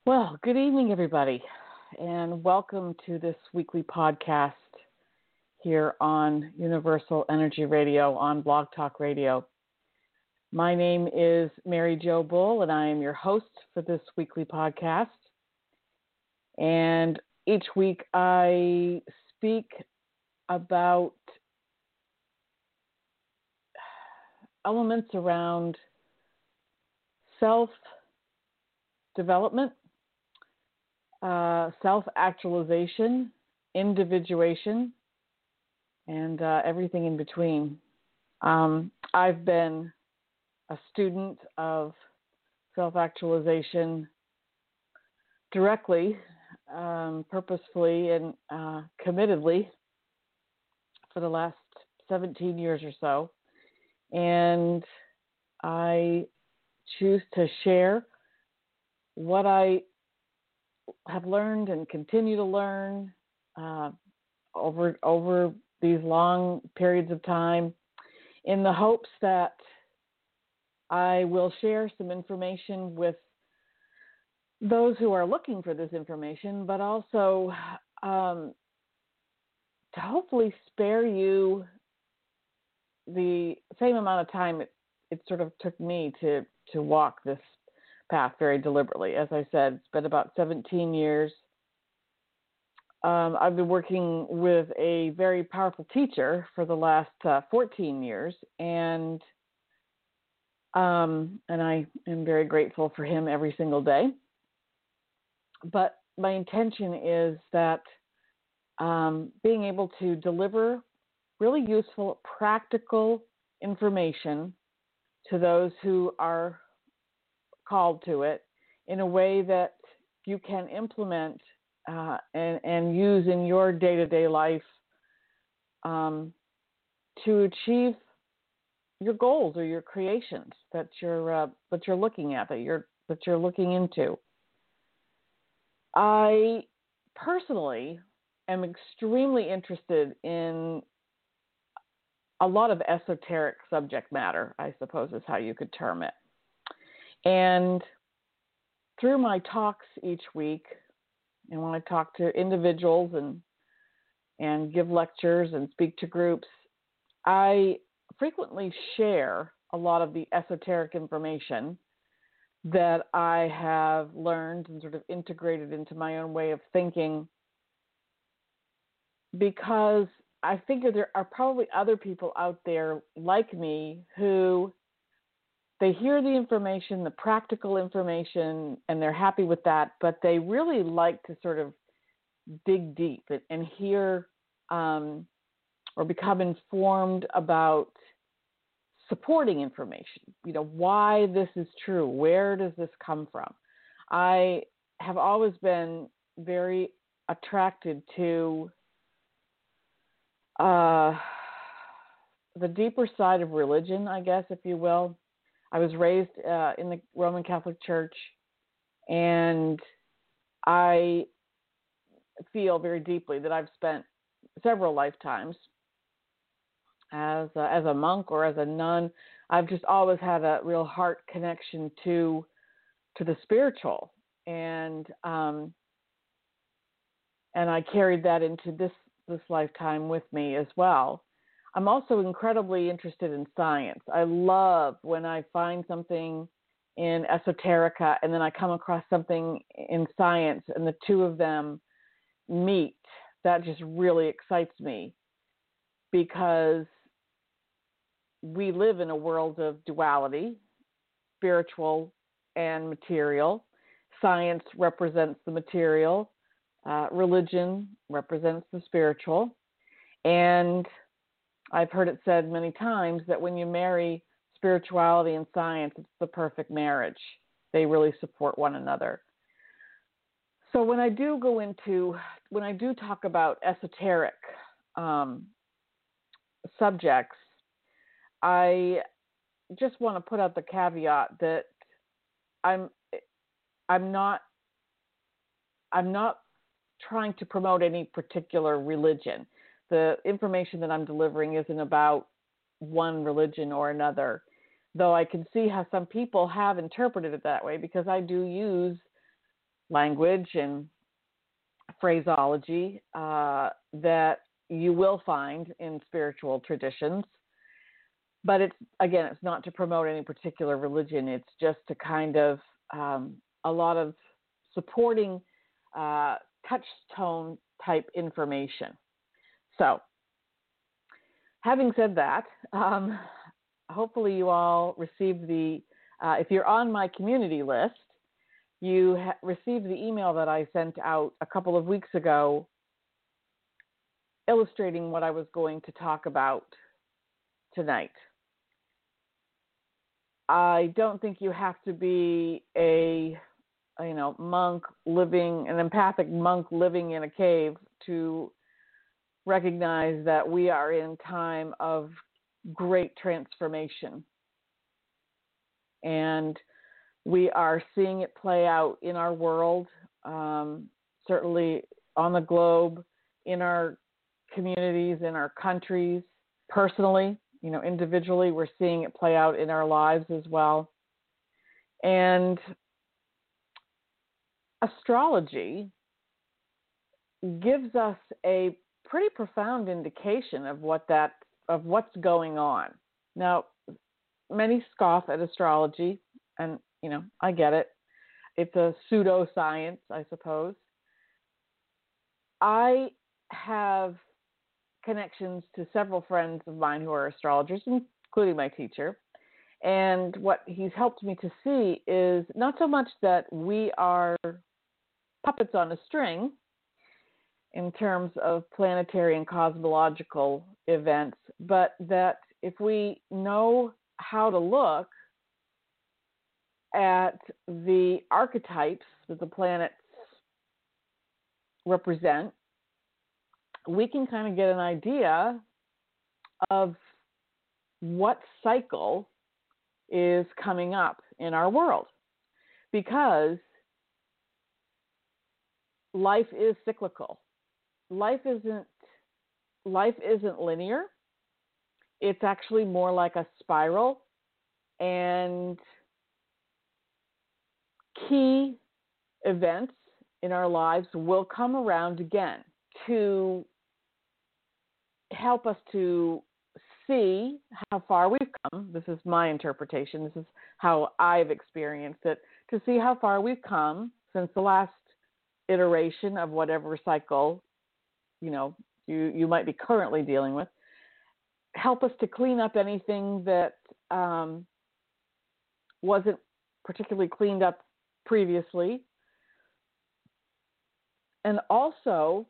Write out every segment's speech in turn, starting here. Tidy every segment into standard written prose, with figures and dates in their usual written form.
Well, good evening, everybody, and welcome to this weekly podcast here on Universal Energy Radio on Blog Talk Radio. My name is Mary Jo Bull, and I am your host for this weekly podcast. And each week I speak about elements around self-development, self-actualization, individuation, and everything in between. I've been a student of self-actualization directly, purposefully, and committedly for the last 17 years or so. And I choose to share what I have learned and continue to learn over these long periods of time, in the hopes that I will share some information with those who are looking for this information, but also to hopefully spare you the same amount of time it sort of took me to walk this path very deliberately. As I said, it's been about 17 years. I've been working with a very powerful teacher for the last 14 years, and I am very grateful for him every single day. But my intention is that being able to deliver really useful, practical information to those who are called to it in a way that you can implement and use in your day-to-day life to achieve your goals or your creations that you're looking at, that you're looking into. I personally am extremely interested in a lot of esoteric subject matter, I suppose is how you could term it. And through my talks each week, and when I talk to individuals and give lectures and speak to groups, I frequently share a lot of the esoteric information that I have learned and sort of integrated into my own way of thinking, because I figure there are probably other people out there like me who they hear the information, the practical information, and they're happy with that, but they really like to sort of dig deep and hear or become informed about supporting information. You know, why this is true. Where does this come from? I have always been very attracted to the deeper side of religion, I guess, if you will. I was raised in the Roman Catholic Church, and I feel very deeply that I've spent several lifetimes as a monk or as a nun. I've just always had a real heart connection to the spiritual, and I carried that into this lifetime with me as well. I'm also incredibly interested in science. I love when I find something in esoterica and then I come across something in science and the two of them meet. That just really excites me, because we live in a world of duality, spiritual and material. Science represents the material. Religion represents the spiritual. And I've heard it said many times that when you marry spirituality and science, it's the perfect marriage. They really support one another. So when I do talk about esoteric subjects, I just want to put out the caveat that I'm not trying to promote any particular religion. The information that I'm delivering isn't about one religion or another, though I can see how some people have interpreted it that way, because I do use language and phraseology that you will find in spiritual traditions. But it's not to promote any particular religion. It's just to kind of a lot of supporting touchstone type information. So, having said that, hopefully you all received if you're on my community list, you received the email that I sent out a couple of weeks ago illustrating what I was going to talk about tonight. I don't think you have to be an empathic monk living in a cave to recognize that we are in time of great transformation. And we are seeing it play out in our world, certainly on the globe, in our communities, in our countries, personally, individually, we're seeing it play out in our lives as well. And astrology gives us a pretty profound indication of what's going on. Now, many scoff at astrology, and I get it. It's a pseudoscience, I suppose. I have connections to several friends of mine who are astrologers, including my teacher. And what he's helped me to see is not so much that we are puppets on a string in terms of planetary and cosmological events, but that if we know how to look at the archetypes that the planets represent, we can kind of get an idea of what cycle is coming up in our world. Because life is cyclical. Life isn't linear. It's actually more like a spiral, and key events in our lives will come around again to help us to see how far we've come. This is my interpretation. This is how I've experienced it, to see how far we've come since the last iteration of whatever cycle, you might be currently dealing with. Help us to clean up anything that wasn't particularly cleaned up previously. And also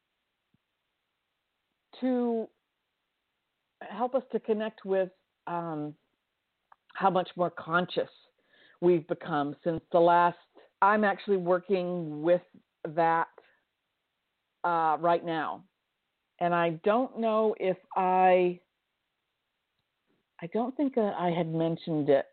to help us to connect with how much more conscious we've become since the last. I'm actually working with that right now. And I don't know if I don't think I had mentioned it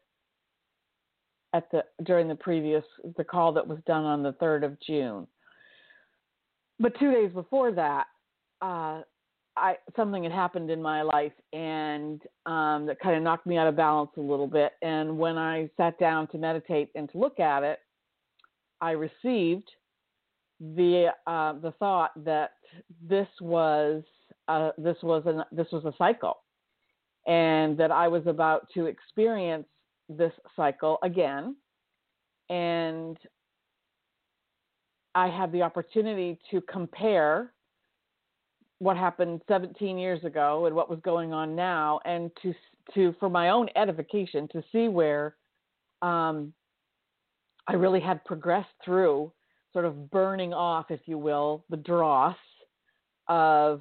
during the call that was done on the 3rd of June. But 2 days before that, something had happened in my life, and that kind of knocked me out of balance a little bit. And when I sat down to meditate and to look at it, I received the thought that this was a cycle, and that I was about to experience this cycle again, and I had the opportunity to compare what happened 17 years ago and what was going on now, and to for my own edification, to see where I really had progressed through, sort of burning off, if you will, the dross of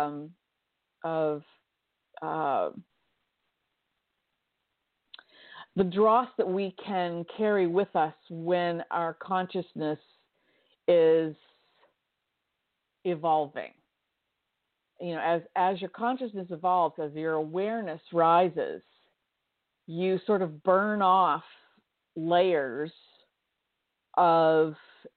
the dross that we can carry with us when our consciousness is evolving. As your consciousness evolves, as your awareness rises, you sort of burn off layers of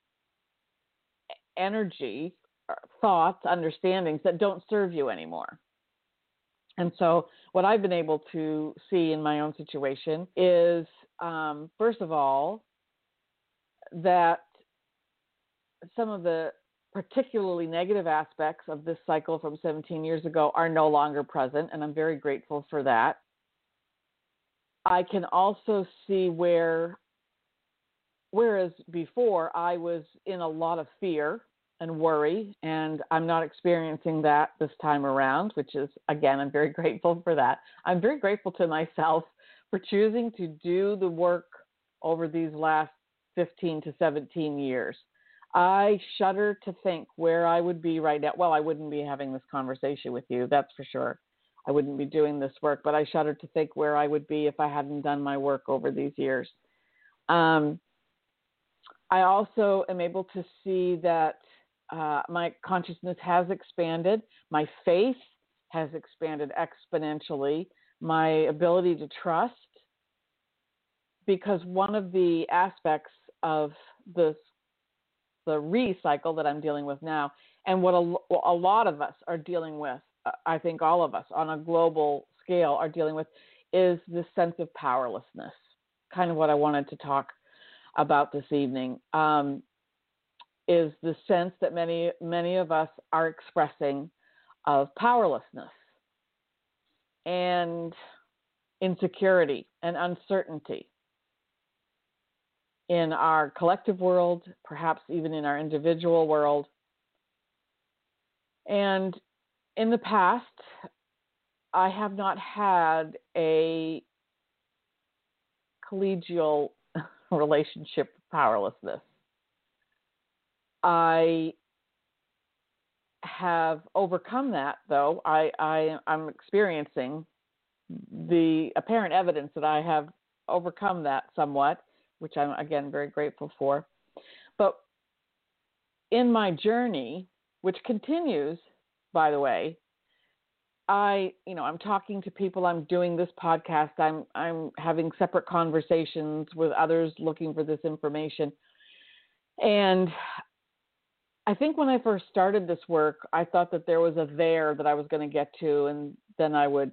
energy, thoughts, understandings that don't serve you anymore. And so what I've been able to see in my own situation is, first of all, that some of the particularly negative aspects of this cycle from 17 years ago are no longer present, and I'm very grateful for that. I can also see whereas before I was in a lot of fear and worry, and I'm not experiencing that this time around, which is, again, I'm very grateful for that. I'm very grateful to myself for choosing to do the work over these last 15 to 17 years. I shudder to think where I would be right now. Well, I wouldn't be having this conversation with you, that's for sure. I wouldn't be doing this work, but I shudder to think where I would be if I hadn't done my work over these years. I also am able to see that my consciousness has expanded. My faith has expanded exponentially. My ability to trust, because one of the aspects of the recycle that I'm dealing with now, and what a lot of us are dealing with, I think all of us on a global scale are dealing with, is this sense of powerlessness. Kind of what I wanted to talk about this evening, is the sense that many of us are expressing of powerlessness and insecurity and uncertainty in our collective world, perhaps even in our individual world. And in the past, I have not had a collegial relationship with powerlessness. I have overcome that, though. I'm experiencing the apparent evidence that I have overcome that somewhat, which I'm, again, very grateful for. But in my journey, which continues, by the way, I'm talking to people, I'm doing this podcast, I'm having separate conversations with others looking for this information. And I think when I first started this work, I thought that there was a there that I was going to get to, and then I would,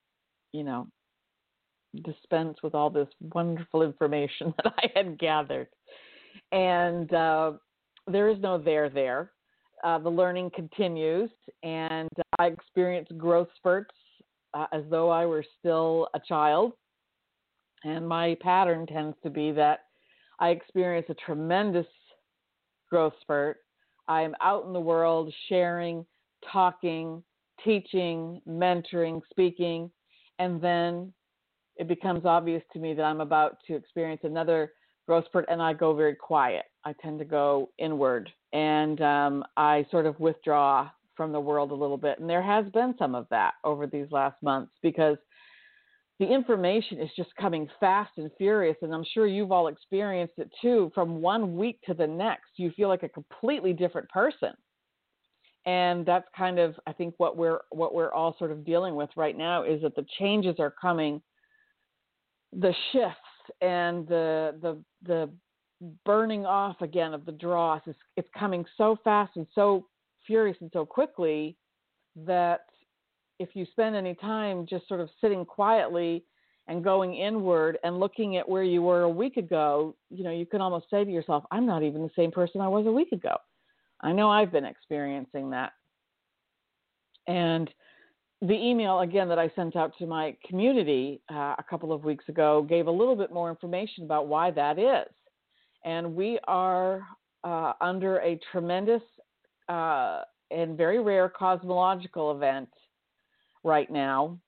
dispense with all this wonderful information that I had gathered. And there is no there. The learning continues, and I experience growth spurts as though I were still a child. And my pattern tends to be that I experience a tremendous growth spurt. I am out in the world sharing, talking, teaching, mentoring, speaking, and then it becomes obvious to me that I'm about to experience another growth spurt, and I go very quiet. I tend to go inward, and I sort of withdraw from the world a little bit. And there has been some of that over these last months, because the information is just coming fast and furious, and I'm sure you've all experienced it too. From one week to the next, you feel like a completely different person. And that's kind of, I think, what we're all sort of dealing with right now, is that the changes are coming. The shifts and the burning off again of the dross, it's coming so fast and so furious and so quickly that if you spend any time just sort of sitting quietly and going inward and looking at where you were a week ago, you can almost say to yourself, I'm not even the same person I was a week ago. I know I've been experiencing that. And the email, again, that I sent out to my community a couple of weeks ago gave a little bit more information about why that is. And we are under a tremendous and very rare cosmological event right now.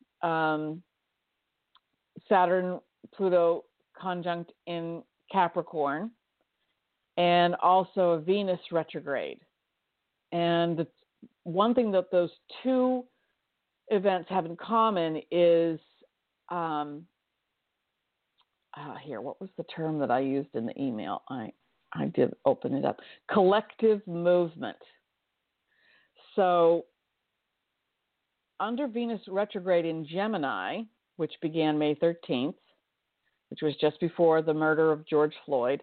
Saturn-Pluto conjunct in Capricorn, and also a Venus retrograde. And the one thing that those two events have in common is, what was the term that I used in the email? I did open it up. Collective movement. So under Venus retrograde in Gemini, which began May 13th, which was just before the murder of George Floyd,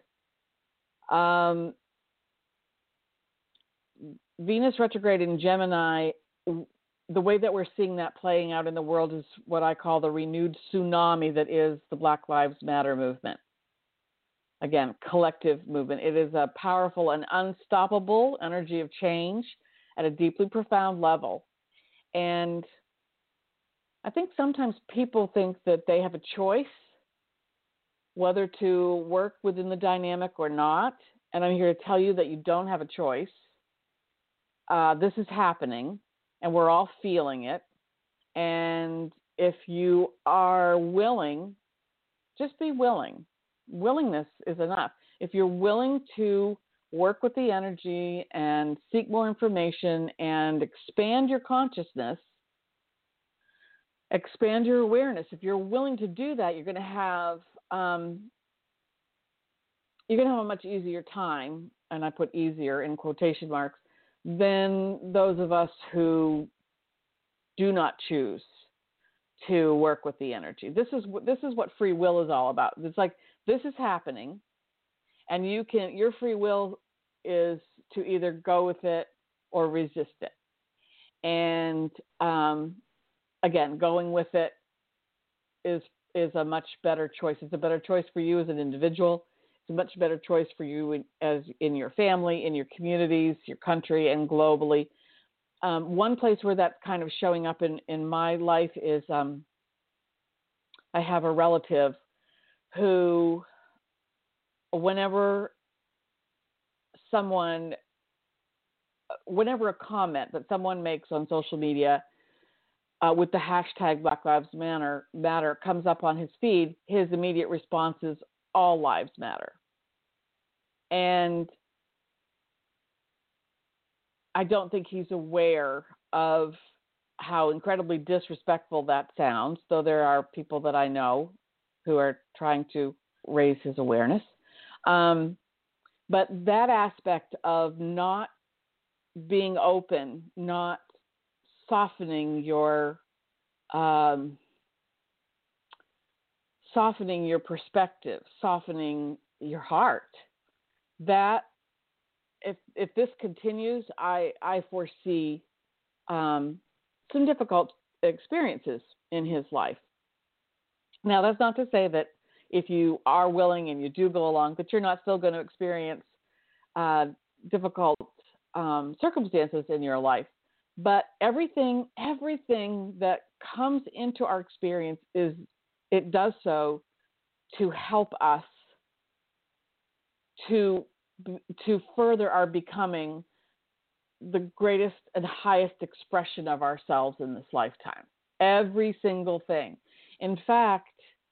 Venus retrograde in Gemini, the way that we're seeing that playing out in the world is what I call the renewed tsunami that is the Black Lives Matter movement. Again, collective movement. It is a powerful and unstoppable energy of change at a deeply profound level. And I think sometimes people think that they have a choice whether to work within the dynamic or not. And I'm here to tell you that you don't have a choice. This is happening, and we're all feeling it. And if you are willing, just be willing. Willingness is enough. If you're willing to work with the energy and seek more information and expand your consciousness, expand your awareness, if you're willing to do that, you're going to have a much easier time, and I put easier in quotation marks, than those of us who do not choose to work with the energy. This is what free will is all about. It's like this is happening, and your free will is to either go with it or resist it. And again, going with it is a much better choice. It's a better choice for you as an individual. It's a much better choice for you as in your family, in your communities, your country, and globally. One place where that's kind of showing up in my life is I have a relative who, whenever a comment that someone makes on social media with the hashtag Black Lives Matter comes up on his feed, his immediate response is all lives matter. And I don't think he's aware of how incredibly disrespectful that sounds, though there are people that I know who are trying to raise his awareness. But that aspect of not being open, not softening your perspective, softening your heart, that if this continues, I foresee some difficult experiences in his life. Now, that's not to say that if you are willing and you do go along, that you're not still going to experience difficult circumstances in your life. But everything that comes into our experience it does so to help us to further our becoming the greatest and highest expression of ourselves in this lifetime. Every single thing. In fact,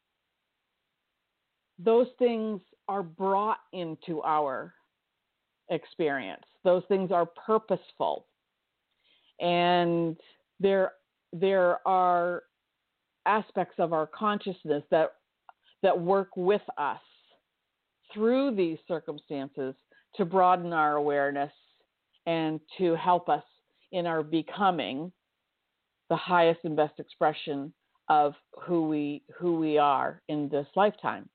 those things are brought into our experience. Those things are purposeful. And there are aspects of our consciousness that work with us through these circumstances to broaden our awareness and to help us in our becoming the highest and best expression of who we are in this lifetime.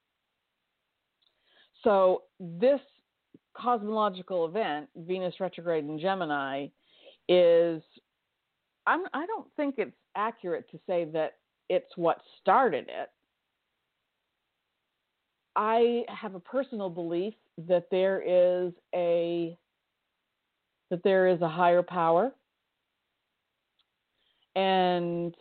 So this cosmological event, Venus retrograde in Gemini, I don't think it's accurate to say that it's what started it. I have a personal belief that there is a higher power, and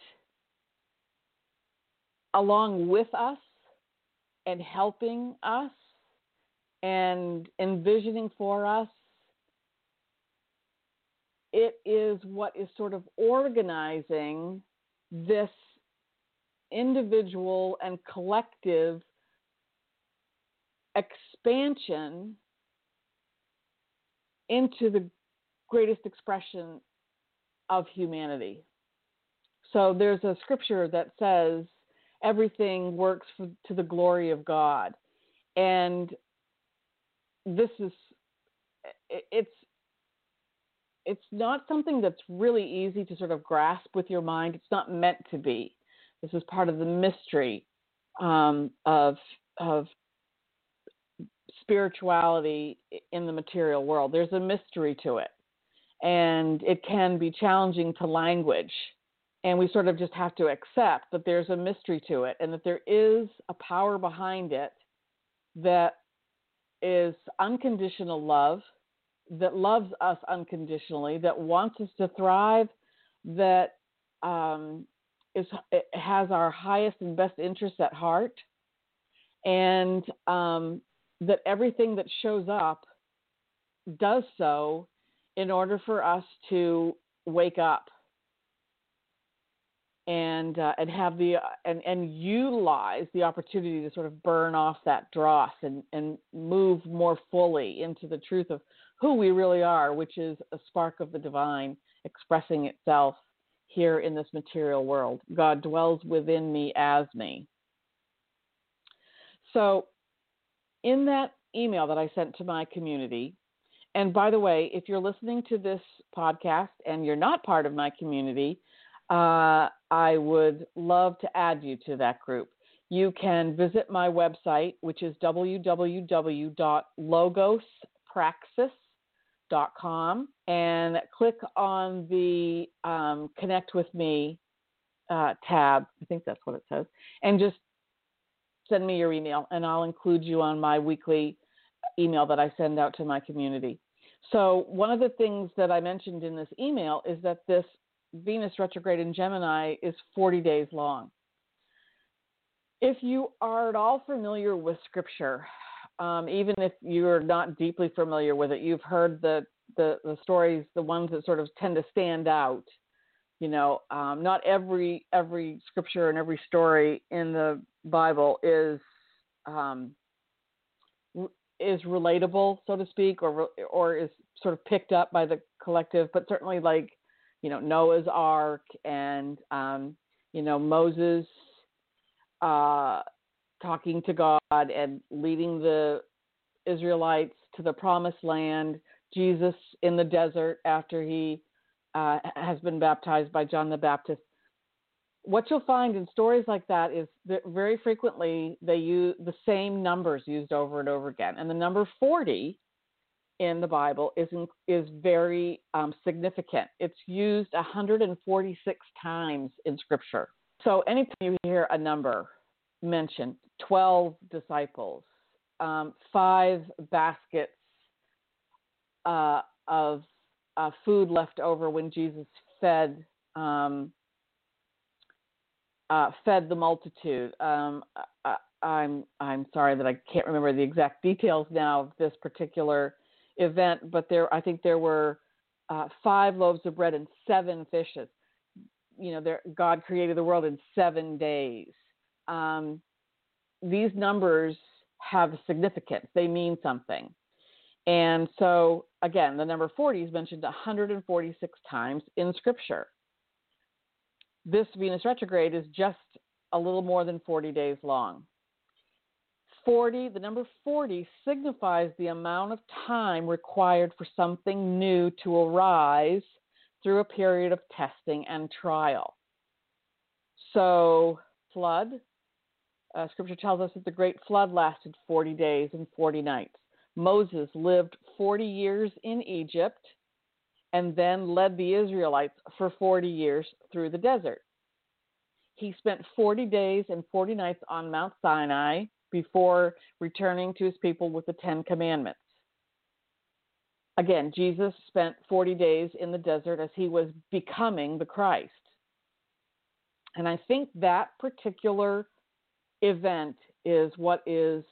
along with us and helping us and envisioning for us, it is what is sort of organizing this individual and collective expansion into the greatest expression of humanity. So there's a scripture that says everything works to the glory of God. And this is, it's not something that's really easy to sort of grasp with your mind. It's not meant to be. This is part of the mystery of spirituality in the material world. There's a mystery to it, and it can be challenging to language. And we sort of just have to accept that there's a mystery to it and that there is a power behind it that is unconditional love, that loves us unconditionally, that wants us to thrive, that it has our highest and best interests at heart, and that everything that shows up does so in order for us to wake up and have and utilize the opportunity to sort of burn off that dross and move more fully into the truth of who we really are, which is a spark of the divine expressing itself here in this material world. God dwells within me as me. So in that email that I sent to my community, and by the way, if you're listening to this podcast and you're not part of my community, I would love to add you to that group. You can visit my website, which is www.logospraxis.com, and click on the Connect with Me tab. I think that's what it says. And just send me your email, and I'll include you on my weekly email that I send out to my community. So one of the things that I mentioned in this email is that this Venus retrograde in Gemini is 40 days long. If you are at all familiar with Scripture, even if you're not deeply familiar with it, you've heard the stories, the ones that sort of tend to stand out. You know, not every Scripture and every story in the Bible is relatable, so to speak, or is sort of picked up by the collective, but certainly like, Noah's Ark and, Moses talking to God and leading the Israelites to the promised land, Jesus in the desert after he has been baptized by John the Baptist. What you'll find in stories like that is that very frequently they use the same numbers used over and over again. And the number 40 in the Bible is very significant. It's used 146 times in Scripture. So anytime you hear a number mentioned, 12 disciples, 5 baskets of food left over when Jesus fed the multitude. I'm sorry that I can't remember the exact details now of this particular event, but I think there were 5 loaves of bread and 7 fishes. God created the world in 7 days. These numbers have significance. They mean something. And so, again, the number 40 is mentioned 146 times in Scripture. This Venus retrograde is just a little more than 40 days long. The number 40 signifies the amount of time required for something new to arise through a period of testing and trial. So, flood, Scripture tells us that the great flood lasted 40 days and 40 nights. Moses lived 40 years in Egypt and then led the Israelites for 40 years through the desert. He spent 40 days and 40 nights on Mount Sinai before returning to his people with the 10 Commandments. Again, Jesus spent 40 days in the desert as he was becoming the Christ. And I think that particular event is what is,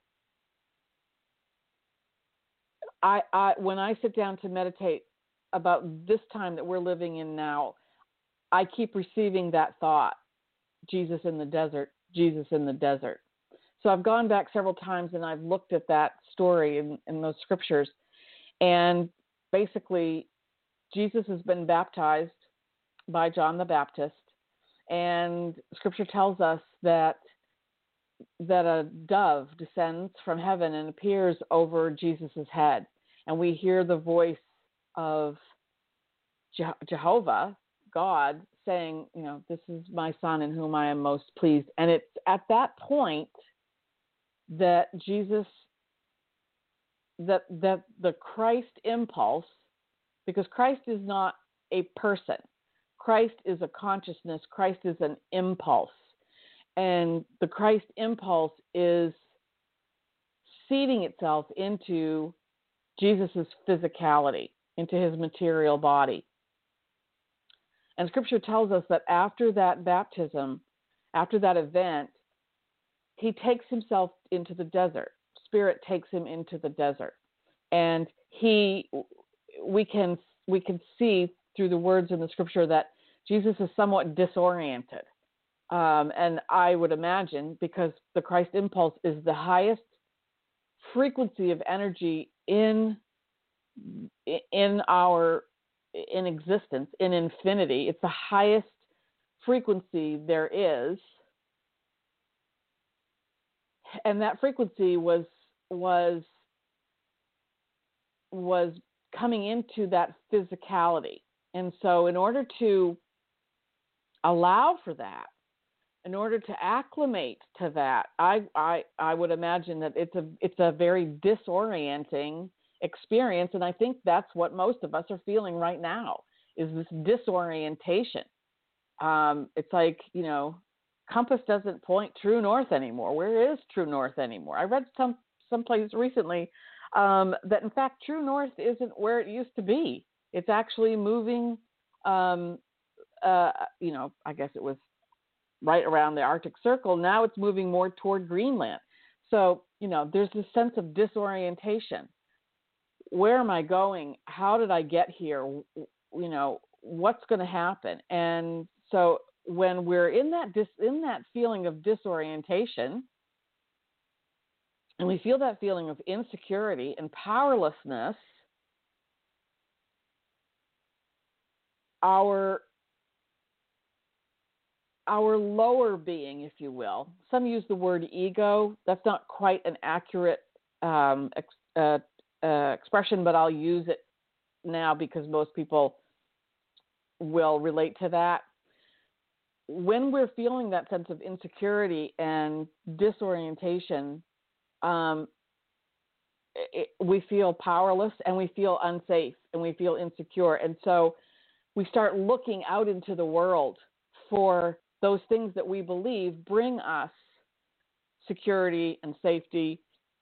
when I sit down to meditate about this time that we're living in now, I keep receiving that thought, Jesus in the desert, Jesus in the desert. So I've gone back several times and I've looked at that story in those scriptures. And basically, Jesus has been baptized by John the Baptist. And Scripture tells us that a dove descends from heaven and appears over Jesus' head. And we hear the voice of Jehovah, God, saying, this is my son in whom I am most pleased. And it's at that point that Jesus, that the Christ impulse, because Christ is not a person. Christ is a consciousness. Christ is an impulse. And the Christ impulse is seeding itself into Jesus's physicality, into his material body. And Scripture tells us that after that baptism, after that event, he takes himself into the desert. Spirit takes him into the desert. And we can see through the words in the Scripture that Jesus is somewhat disoriented. And I would imagine, because the Christ impulse is the highest frequency of energy in existence, in infinity. It's the highest frequency there is. And that frequency was coming into that physicality. And so in order to allow for that, in order to acclimate to that, I would imagine that it's a very disorienting experience, and I think that's what most of us are feeling right now, is this disorientation. It's like, compass doesn't point true north anymore. Where is true north anymore? I read someplace recently that in fact true north isn't where it used to be. It's actually moving. I guess it was right around the Arctic Circle. Now it's moving more toward Greenland. So, there's this sense of disorientation. Where am I going? How did I get here? What's going to happen? And so when we're in that feeling of disorientation, and we feel that feeling of insecurity and powerlessness, our lower being, if you will. Some use the word ego. That's not quite an accurate expression, but I'll use it now because most people will relate to that. When we're feeling that sense of insecurity and disorientation, we feel powerless and we feel unsafe and we feel insecure. And so we start looking out into the world for those things that we believe bring us security and safety,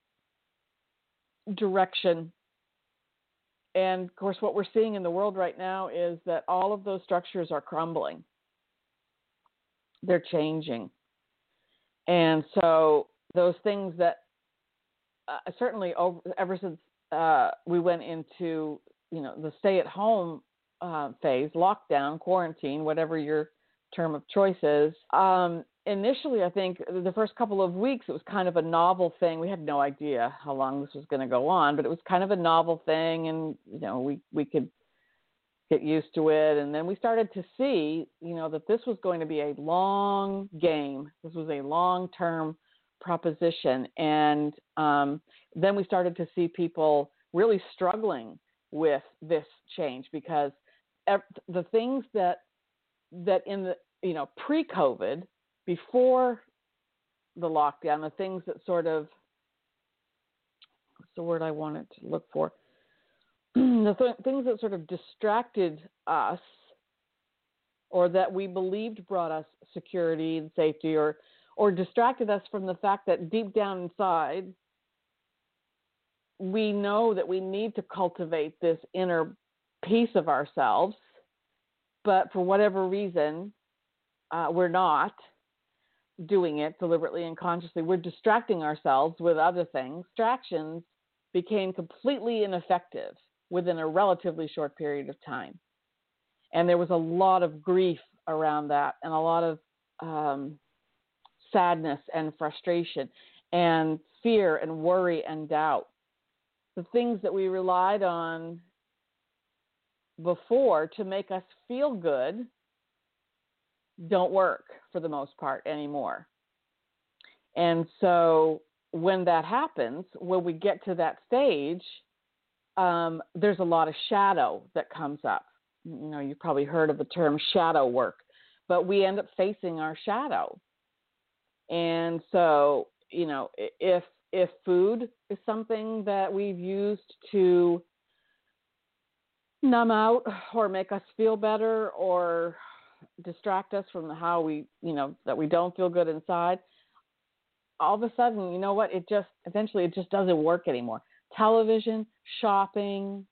direction. And of course, what we're seeing in the world right now is that all of those structures are crumbling. They're changing. And so those things that certainly ever since we went into, the stay-at-home phase, lockdown, quarantine, whatever your term of choice is, initially, I think the first couple of weeks, it was kind of a novel thing. We had no idea how long this was going to go on, but it was kind of a novel thing, and we could get used to it. And then we started to see, that this was going to be a long game. This was a long-term proposition, and then we started to see people really struggling with this change, because the things that in the pre-COVID, before the lockdown, the things that sort of, what's the word I wanted to look for? The things that sort of distracted us, or that we believed brought us security and safety, or distracted us from the fact that deep down inside, we know that we need to cultivate this inner piece of ourselves, but for whatever reason, we're not doing it deliberately and consciously. We're distracting ourselves with other things. Distractions became completely ineffective within a relatively short period of time. And there was a lot of grief around that, and a lot of sadness and frustration and fear and worry and doubt. The things that we relied on before to make us feel good don't work for the most part anymore. And so when that happens, when we get to that stage, there's a lot of shadow that comes up. You've probably heard of the term shadow work, but we end up facing our shadow. And so, if food is something that we've used to numb out or make us feel better or distract us from how we, that we don't feel good inside, all of a sudden, you know what? Eventually it just doesn't work anymore. Television, shopping,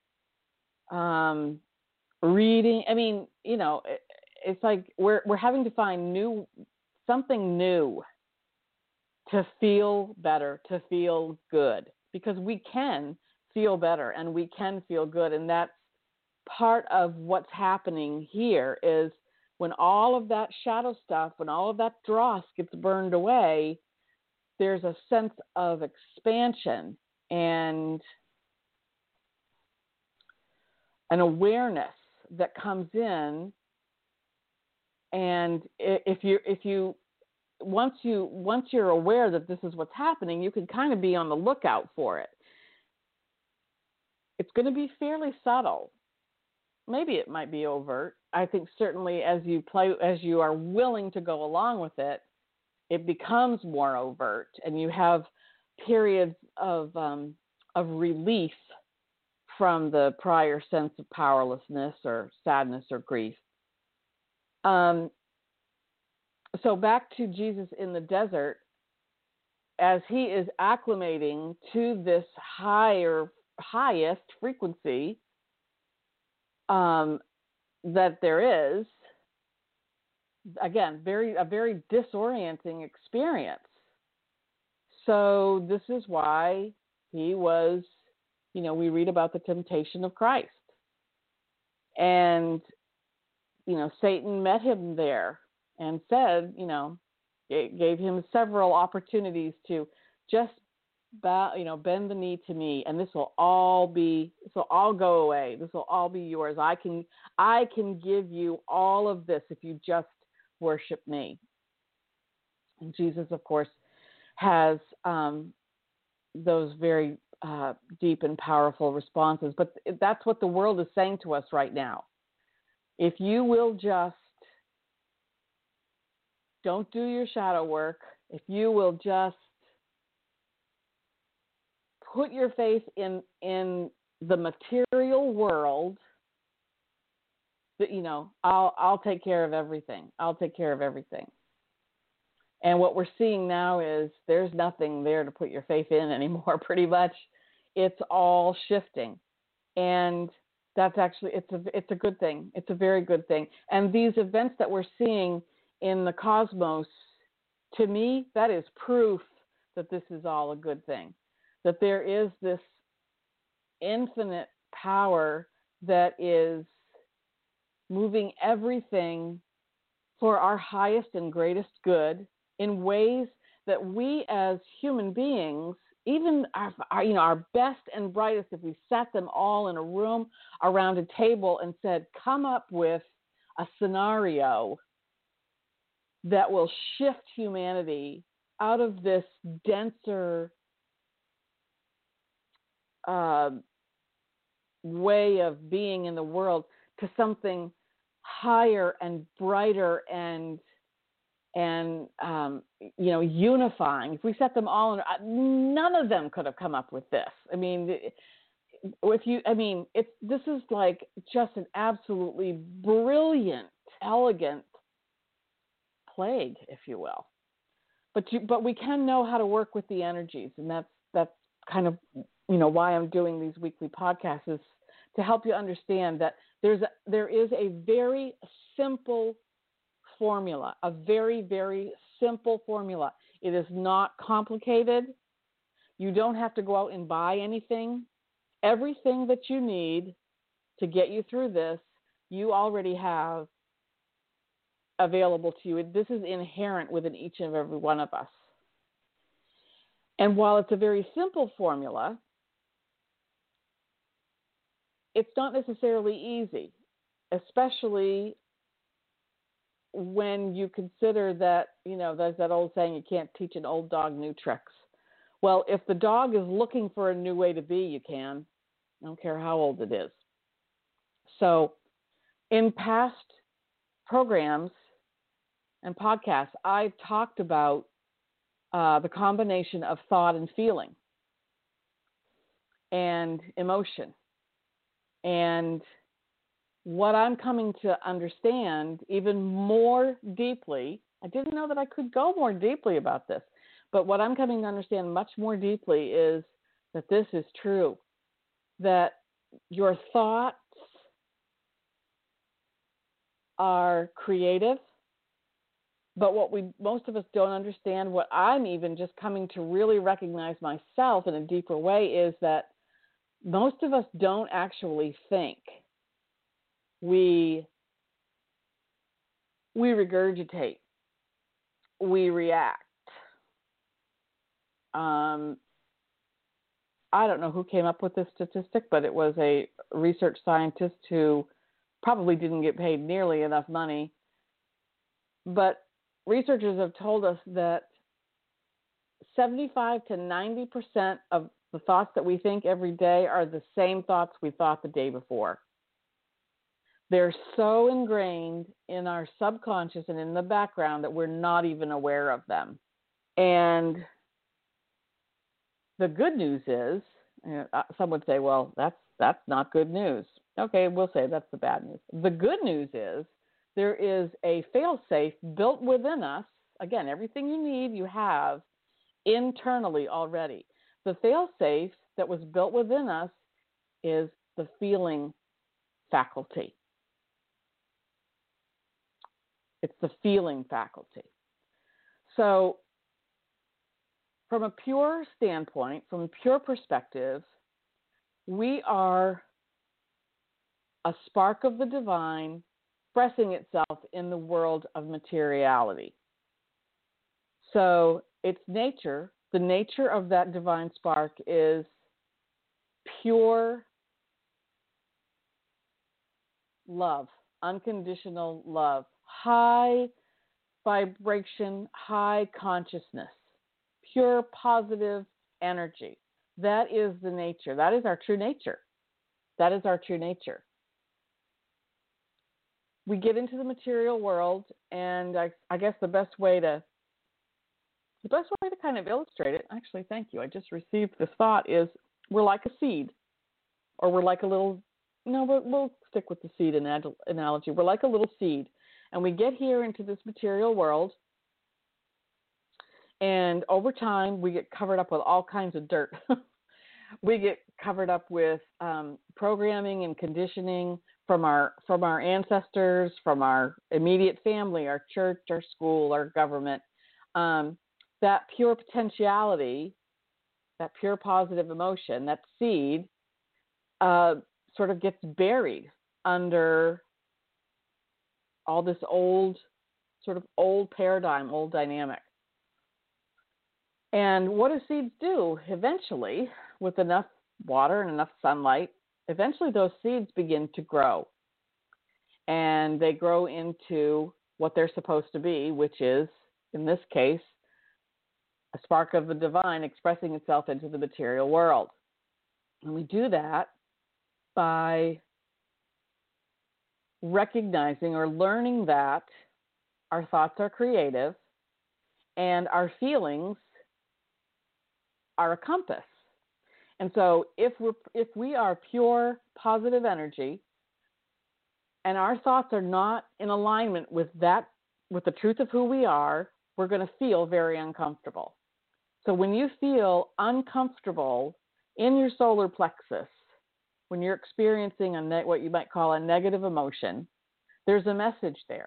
reading. I mean, it's like we're having to find something new to feel better, to feel good, because we can feel better and we can feel good. And that's part of what's happening here is when all of that shadow stuff, when all of that dross gets burned away, there's a sense of expansion and an awareness that comes in. And once you're aware that this is what's happening, you can kind of be on the lookout for it. It's going to be fairly subtle. Maybe it might be overt. I think certainly as you are willing to go along with it, it becomes more overt, and you have periods of relief from the prior sense of powerlessness or sadness or grief. So back to Jesus in the desert, as he is acclimating to this highest frequency that there is, again, a very disorienting experience. So this is why he was, we read about the temptation of Christ. And, Satan met him there and said, it gave him several opportunities to just bend the knee to me, and this will all go away. This will all be yours. I can give you all of this if you just worship me. And Jesus, of course, has those very deep and powerful responses. But that's what the world is saying to us right now. If you will just don't do your shadow work, if you will just put your faith in the material world, that I'll take care of everything. I'll take care of everything. And what we're seeing now is there's nothing there to put your faith in anymore. Pretty much, it's all shifting, and that's actually it's a good thing. It's a very good thing. And these events that we're seeing in the cosmos, to me, that is proof that this is all a good thing. That there is this infinite power that is moving everything for our highest and greatest good in ways that we as human beings, even our best and brightest, if we sat them all in a room around a table and said, come up with a scenario that will shift humanity out of this denser way of being in the world to something higher and brighter and unifying. If we set them all in, none of them could have come up with this. I mean, this is like just an absolutely brilliant, elegant plague, if you will. But we can know how to work with the energies, and that's kind of why I'm doing these weekly podcasts, is to help you understand that there is a very simple formula, a very, very simple formula. It is not complicated. You don't have to go out and buy anything. Everything that you need to get you through this, you already have available to you. This is inherent within each and every one of us. And while it's a very simple formula, it's not necessarily easy, especially when you consider that, there's that old saying, you can't teach an old dog new tricks. Well, if the dog is looking for a new way to be, you can. I don't care how old it is. So in past programs and podcasts, I've talked about the combination of thought and feeling and emotion. And what I'm coming to understand even more deeply, I didn't know that I could go more deeply about this, But what I'm coming to understand much more deeply is that this is true, that your thoughts are creative, but what most of us don't understand, what I'm even just coming to really recognize myself in a deeper way, is that most of us don't actually think. We regurgitate. We react. I don't know who came up with this statistic, but it was a research scientist who probably didn't get paid nearly enough money. But researchers have told us that 75 to 90% of the thoughts that we think every day are the same thoughts we thought the day before. They're so ingrained in our subconscious and in the background that we're not even aware of them. And the good news is, some would say, well, that's not good news. Okay, we'll say that's the bad news. The good news is there is a fail-safe built within us. Again, everything you need, you have internally already. The fail-safe that was built within us is the feeling faculty. It's the feeling faculty. So from a pure standpoint, from a pure perspective, we are a spark of the divine expressing itself in the world of materiality. So its nature, the nature of that divine spark is pure love, unconditional love, high vibration, high consciousness, pure positive energy. That is the nature. That is our true nature. That is our true nature. We get into the material world, and I guess the best way to kind of illustrate it, actually, thank you, I just received this thought, is we're like a seed, or we're like a little, no, we'll stick with the seed analogy. We're like a little seed, and we get here into this material world, and over time, we get covered up with all kinds of dirt. We get covered up with programming and conditioning from our ancestors, from our immediate family, our church, our school, our government. That pure potentiality, that pure positive emotion, that seed, sort of gets buried under all this old paradigm, old dynamic. And what do seeds do? Eventually, with enough water and enough sunlight, eventually those seeds begin to grow. And they grow into what they're supposed to be, which is, in this case, a spark of the divine expressing itself into the material world. And we do that by recognizing or learning that our thoughts are creative and our feelings are a compass. And so if we are pure positive energy and our thoughts are not in alignment with the truth of who we are, we're going to feel very uncomfortable. So when you feel uncomfortable in your solar plexus, when you're experiencing what you might call a negative emotion, there's a message there.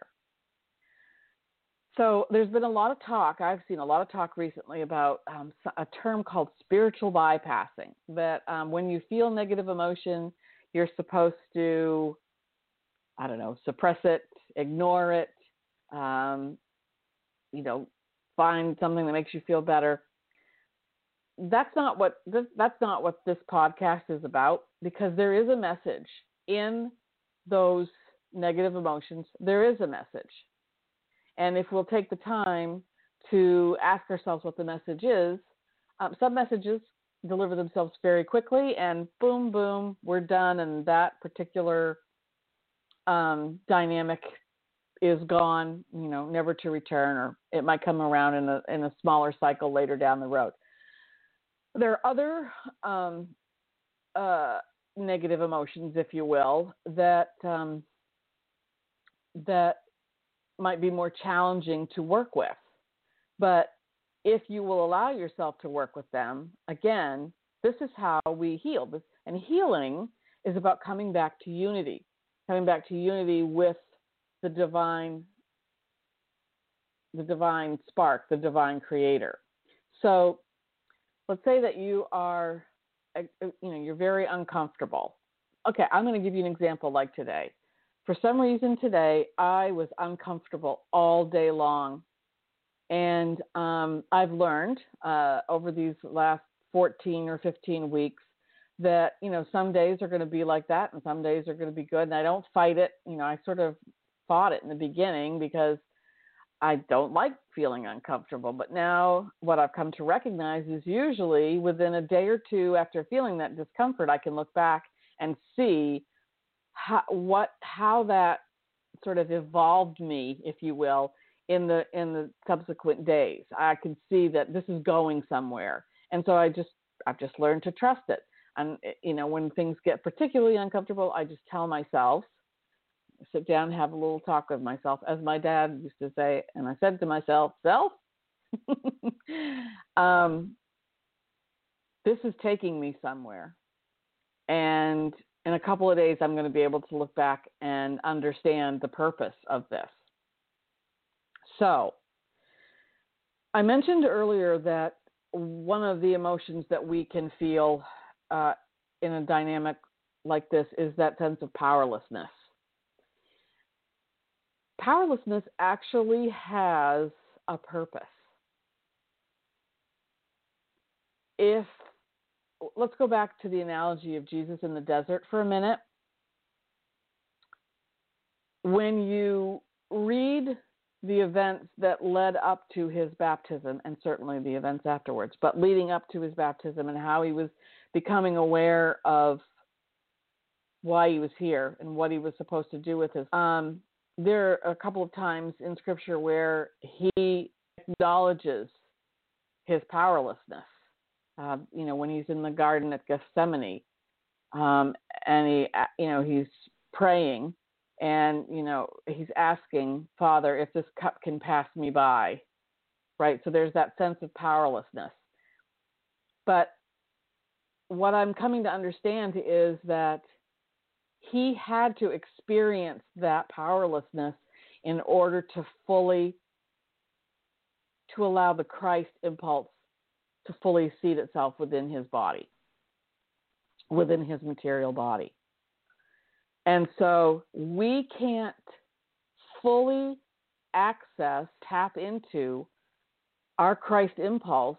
So there's been a lot of talk. I've seen a lot of talk recently about a term called spiritual bypassing, that when you feel negative emotion, you're supposed to, suppress it, ignore it, find something that makes you feel better. That's not what this podcast is about, because there is a message in those negative emotions. There is a message. And if we'll take the time to ask ourselves what the message is, some messages deliver themselves very quickly, and boom, boom, we're done, and that particular dynamic is gone, never to return, or it might come around in a smaller cycle later down the road. There are other negative emotions, if you will, that might be more challenging to work with. But if you will allow yourself to work with them, again, this is how we heal. And healing is about coming back to unity with the divine spark, the divine creator. So let's say that you are, you're very uncomfortable. Okay, I'm going to give you an example like today. For some reason today, I was uncomfortable all day long. And I've learned over these last 14 or 15 weeks that, some days are going to be like that and some days are going to be good. And I don't fight it. I sort of fought it in the beginning because I don't like feeling uncomfortable. But now what I've come to recognize is usually within a day or two after feeling that discomfort, I can look back and see how that sort of evolved me, if you will, in the subsequent days. I can see that this is going somewhere. And so I've just learned to trust it. And, when things get particularly uncomfortable, I just tell myself, sit down and have a little talk with myself, as my dad used to say. And I said to myself, self, this is taking me somewhere. And in a couple of days, I'm going to be able to look back and understand the purpose of this. So I mentioned earlier that one of the emotions that we can feel in a dynamic like this is that sense of powerlessness. Powerlessness actually has a purpose. Let's go back to the analogy of Jesus in the desert for a minute. When you read the events that led up to his baptism, and certainly the events afterwards, but leading up to his baptism and how he was becoming aware of why he was here and what he was supposed to do with his, there are a couple of times in Scripture where he acknowledges his powerlessness. When he's in the garden at Gethsemane, and he's praying, and he's asking, Father, if this cup can pass me by, right? So there's that sense of powerlessness. But what I'm coming to understand is that he had to experience that powerlessness in order to allow the Christ impulse to fully seat itself within his body, within his material body. And so we can't fully tap into our Christ impulse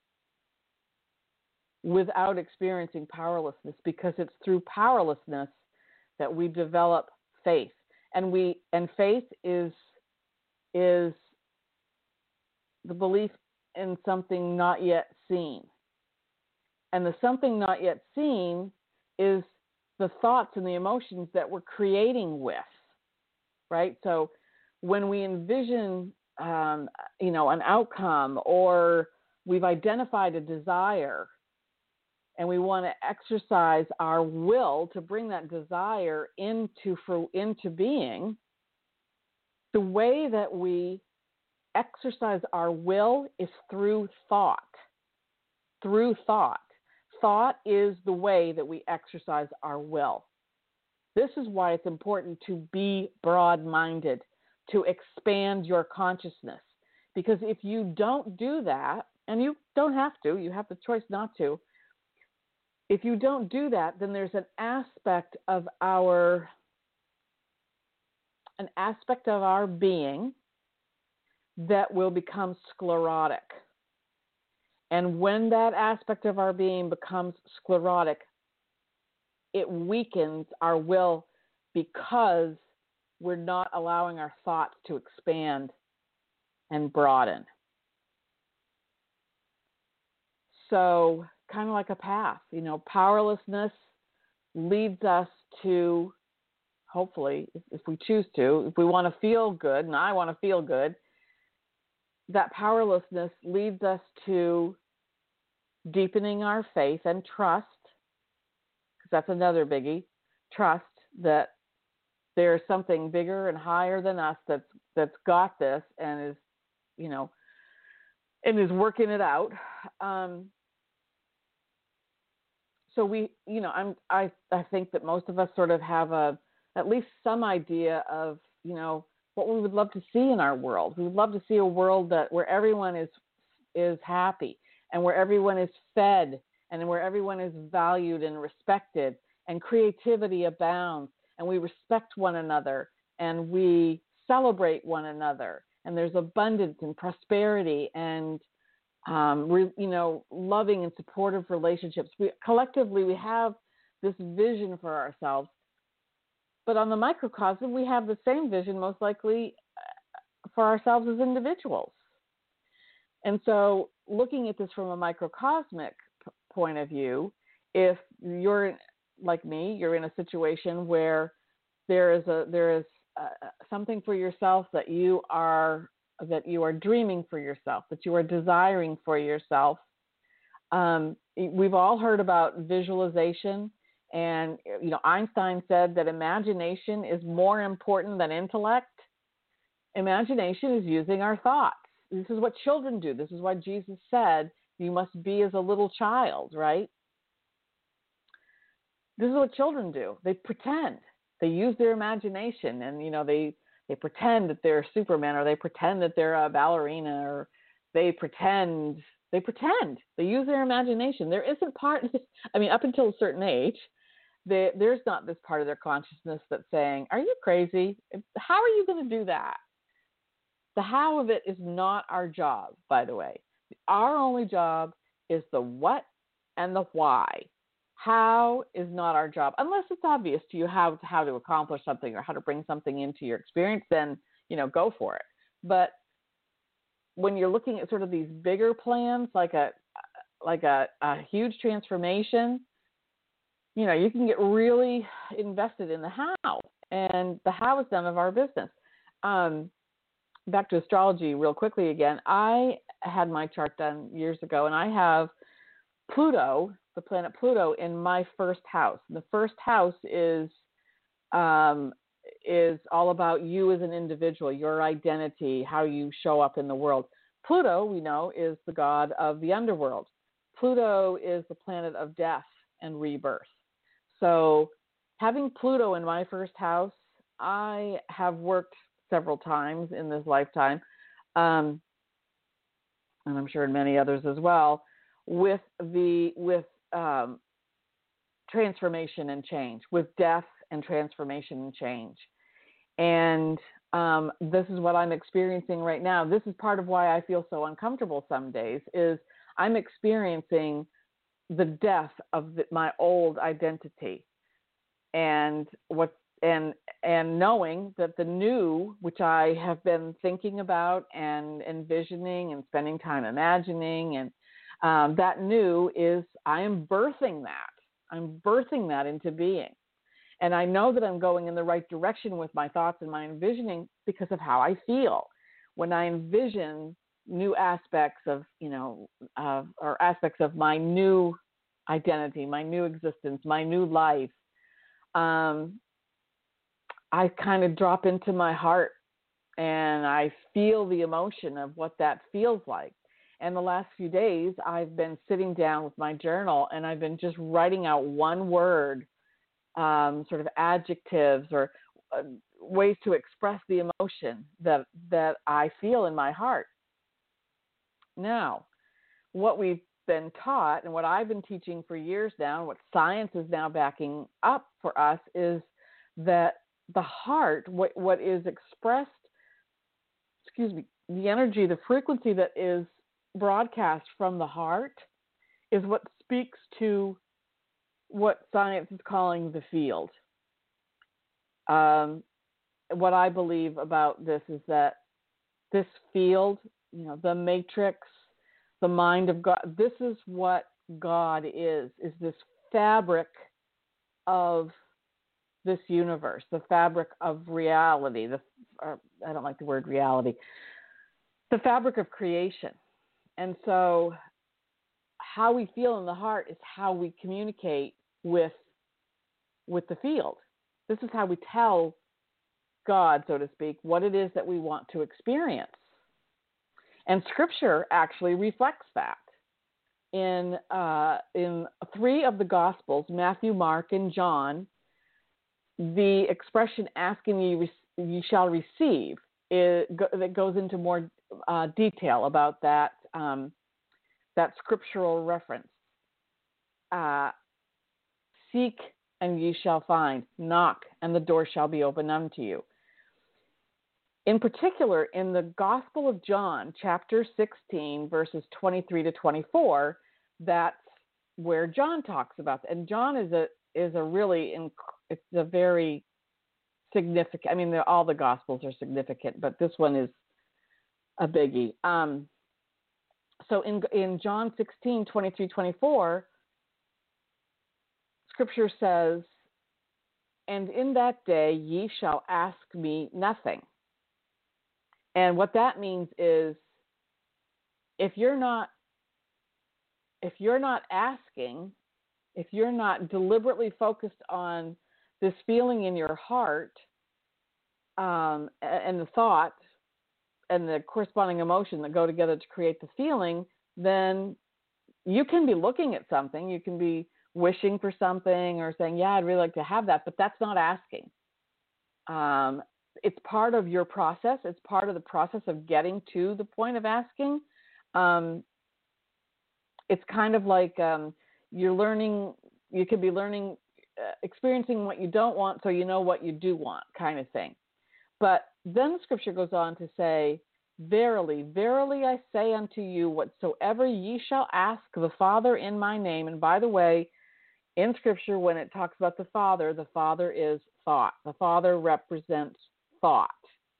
without experiencing powerlessness, because it's through powerlessness that we develop faith. And faith is the belief in something not yet seen. And the something not yet seen is the thoughts and the emotions that we're creating with, right? So when we envision, an outcome, or we've identified a desire, and we want to exercise our will to bring that desire into being, the way that we exercise our will is through thought. Through thought. Thought is the way that we exercise our will. This is why it's important to be broad-minded, to expand your consciousness. Because if you don't do that, and you don't have to, you have the choice not to, if you don't do that, then there's an aspect of our being that will become sclerotic. And when that aspect of our being becomes sclerotic, it weakens our will, because we're not allowing our thoughts to expand and broaden. So kind of like a path, powerlessness leads us to, hopefully, if we choose to, if we want to feel good, and I want to feel good, that powerlessness leads us to deepening our faith and trust, because that's another biggie, trust that there's something bigger and higher than us that's got this and is, and is working it out. So I think that most of us sort of have at least some idea of, what we would love to see in our world. We would love to see a world where everyone is happy, and where everyone is fed, and where everyone is valued and respected, and creativity abounds, and we respect one another, and we celebrate one another, and there's abundance and prosperity, and loving and supportive relationships. We have this vision for ourselves, but on the microcosm, we have the same vision, most likely, for ourselves as individuals. And so, looking at this from a microcosmic point of view, if you're like me, you're in a situation where there is something for yourself that you are dreaming for yourself, that you are desiring for yourself. We've all heard about visualization, and Einstein said that imagination is more important than intellect. Imagination is using our thoughts. This is what children do. This is why Jesus said, "You must be as a little child," right? This is what children do. They pretend. They use their imagination, and they pretend that they're Superman, or they pretend that they're a ballerina, or they pretend. They use their imagination. There isn't up until a certain age, there's not this part of their consciousness that's saying, "Are you crazy? How are you going to do that?" The how of it is not our job, by the way. Our only job is the what and the why. How is not our job. Unless it's obvious to you how to accomplish something or how to bring something into your experience, then, go for it. But when you're looking at sort of these bigger plans, like a huge transformation, you can get really invested in the how, and the how is none of our business. Back to astrology real quickly again. I had my chart done years ago, and I have Pluto, the planet Pluto, in my first house. The first house is all about you as an individual, your identity, how you show up in the world. Pluto, we know, is the god of the underworld. Pluto is the planet of death and rebirth. So having Pluto in my first house, I have worked several times in this lifetime, and I'm sure in many others as well, with transformation and change, with death and transformation and change. And this is what I'm experiencing right now. This is part of why I feel so uncomfortable some days, is I'm experiencing the death of my old identity, and knowing that the new, which I have been thinking about and envisioning and spending time imagining, and that new is, I am birthing that. I'm birthing that into being. And I know that I'm going in the right direction with my thoughts and my envisioning because of how I feel. When I envision new aspects of, or aspects of my new identity, my new existence, my new life, I kind of drop into my heart and I feel the emotion of what that feels like. And the last few days, I've been sitting down with my journal and I've been just writing out one word, sort of adjectives or ways to express the emotion that I feel in my heart. Now, what we've been taught and what I've been teaching for years now, and what science is now backing up for us, is that the heart, what is expressed, the energy, the frequency that is broadcast from the heart is what speaks to what science is calling the field. What I believe about this is that this field, the matrix, the mind of God, this is what God is this fabric of this universe, the fabric of reality. I don't like the word reality. The fabric of creation. And so how we feel in the heart is how we communicate with the field. This is how we tell God, so to speak, what it is that we want to experience. And Scripture actually reflects that. In three of the Gospels, Matthew, Mark, and John, the expression "asking ye shall receive" that goes into more detail about that that scriptural reference. Seek and ye shall find. Knock and the door shall be opened unto you. In particular, in the Gospel of John, chapter 16, verses 23 to 24, that's where John talks about it. And John is a really, it's a very significant, I mean, all the Gospels are significant, but this one is a biggie. So in John 16, 23, 24, Scripture says, "And in that day ye shall ask me nothing." And what that means is, if you're not asking, if you're not deliberately focused on this feeling in your heart, and the thought and the corresponding emotion that go together to create the feeling, then you can be looking at something, you can be wishing for something or saying, yeah, I'd really like to have that, but that's not asking. It's part of your process. It's part of the process of getting to the point of asking. It's kind of like you're learning, you could be learning, experiencing what you don't want so you know what you do want, kind of thing. But then the Scripture goes on to say, "Verily, verily I say unto you, whatsoever ye shall ask the Father in my name." And by the way, in Scripture, when it talks about the Father is thought. The Father represents thought.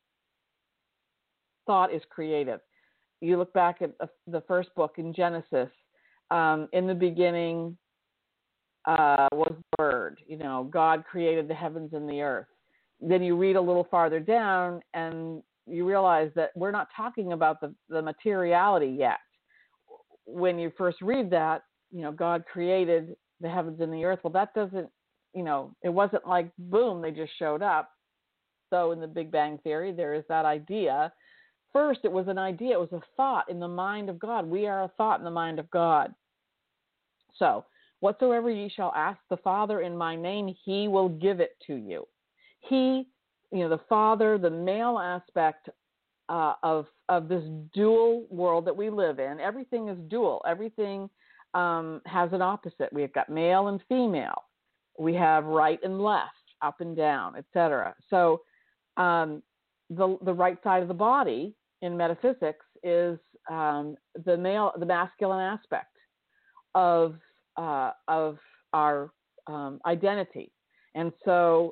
Thought is creative. You look back at the first book in Genesis. In the beginning was the Word. God created the heavens and the earth. Then you read a little farther down, and you realize that we're not talking about the materiality yet. When you first read that, God created the heavens and the earth. Well, that doesn't, it wasn't like, boom, they just showed up. So in the Big Bang Theory, there is that idea. First, it was an idea. It was a thought in the mind of God. We are a thought in the mind of God. So, whatsoever ye shall ask the Father in my name, he will give it to you. He, the Father, the male aspect of this dual world that we live in, everything is dual. Everything has an opposite. We've got male and female. We have right and left, up and down, etc. So, the right side of the body in metaphysics is the masculine aspect of our identity, and so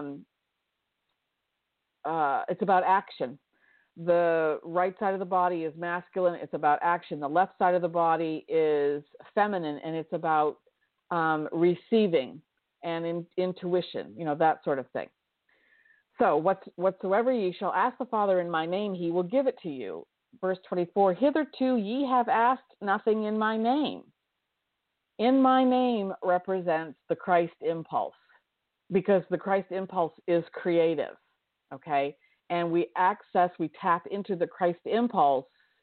it's about action. The right side of the body is masculine; it's about action. The left side of the body is feminine, and it's about receiving and intuition, that sort of thing. So, whatsoever ye shall ask the Father in my name, he will give it to you. Verse 24, "Hitherto ye have asked nothing in my name." In my name represents the Christ impulse, because the Christ impulse is creative, okay? And we tap into the Christ impulse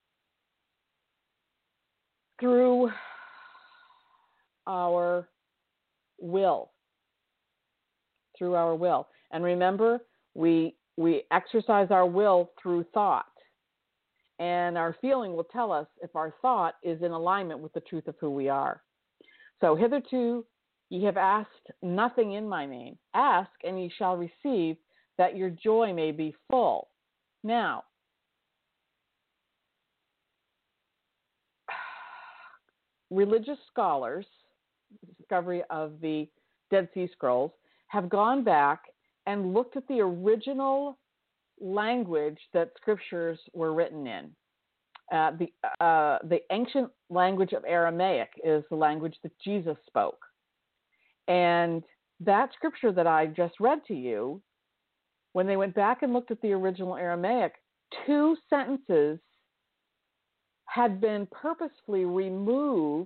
through our will. Through our will. And remember, we exercise our will through thought. And our feeling will tell us if our thought is in alignment with the truth of who we are. So, hitherto ye have asked nothing in my name. Ask, and ye shall receive, that your joy may be full. Now, religious scholars, discovery of the Dead Sea Scrolls, have gone back and looked at the original language that scriptures were written in. The ancient language of Aramaic is the language that Jesus spoke. And that scripture that I just read to you, when they went back and looked at the original Aramaic, 2 sentences had been purposefully removed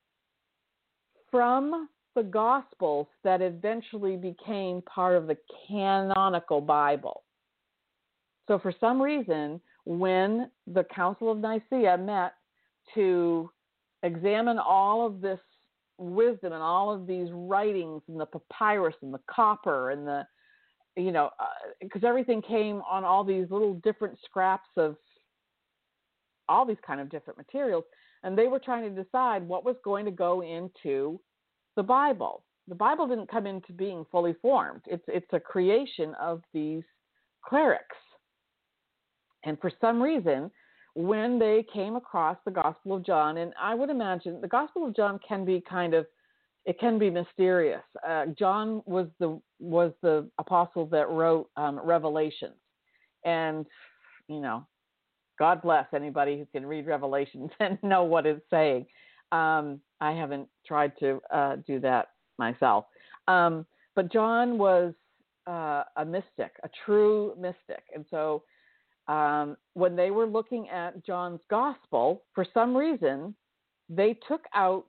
from the Gospels that eventually became part of the canonical Bible. So for some reason, when the Council of Nicaea met to examine all of this wisdom and all of these writings and the papyrus and the copper and the, because everything came on all these little different scraps of all these kind of different materials. And they were trying to decide what was going to go into the Bible. The Bible didn't come into being fully formed. It's a creation of these clerics. And for some reason, when they came across the Gospel of John, and I would imagine the Gospel of John can be it can be mysterious. John was the apostle that wrote Revelations. And, God bless anybody who can read Revelations and know what it's saying. I haven't tried to do that myself. But John was a mystic, a true mystic. And so when they were looking at John's gospel, for some reason, they took out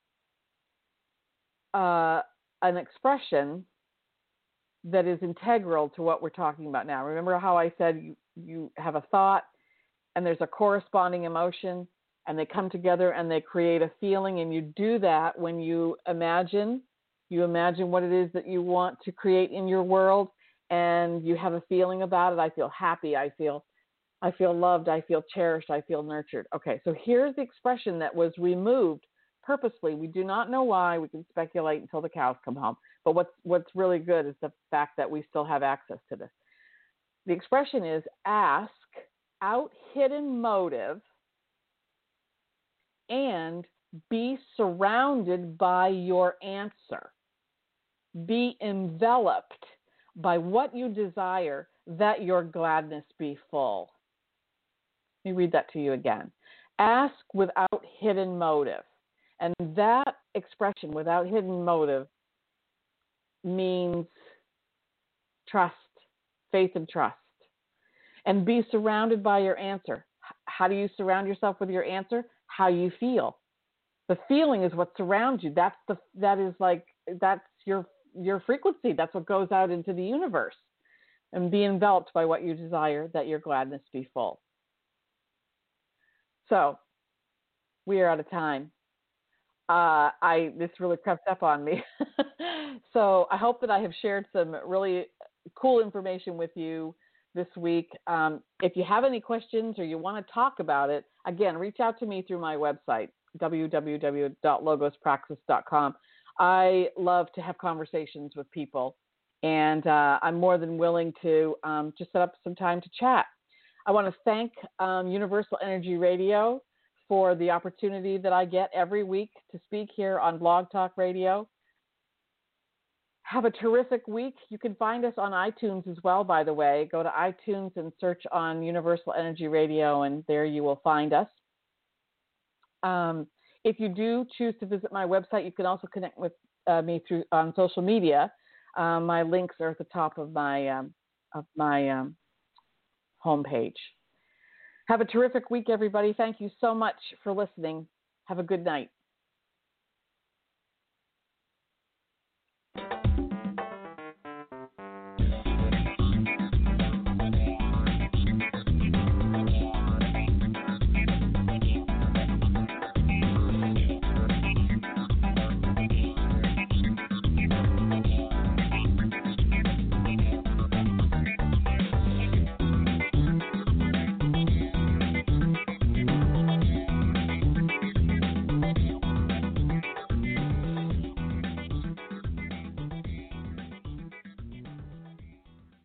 an expression that is integral to what we're talking about now. Remember how I said you have a thought and there's a corresponding emotion, and they come together and they create a feeling, and you do that when you imagine what it is that you want to create in your world, and you have a feeling about it. I feel happy. I feel loved. I feel cherished. I feel nurtured. Okay, so here's the expression that was removed purposely. We do not know why. We can speculate until the cows come home. But what's really good is the fact that we still have access to this. The expression is ask out hidden motive and be surrounded by your answer. Be enveloped by what you desire, that your gladness be full. Let me read that to you again. Ask without hidden motive. And that expression, without hidden motive, means trust, faith and trust. And be surrounded by your answer. How do you surround yourself with your answer? How you feel. The feeling is what surrounds you. That's your frequency. That's what goes out into the universe. And be enveloped by what you desire, that your gladness be full. So, we are out of time. This really crept up on me. So I hope that I have shared some really cool information with you this week. If you have any questions or you want to talk about it, again, reach out to me through my website, www.logospraxis.com. I love to have conversations with people, and I'm more than willing to just set up some time to chat. I want to thank Universal Energy Radio for the opportunity that I get every week to speak here on Blog Talk Radio. Have a terrific week. You can find us on iTunes as well, by the way. Go to iTunes and search on Universal Energy Radio, and there you will find us. If you do choose to visit my website, you can also connect with me through on social media. My links are at the top of my homepage. Have a terrific week, everybody. Thank you so much for listening. Have a good night.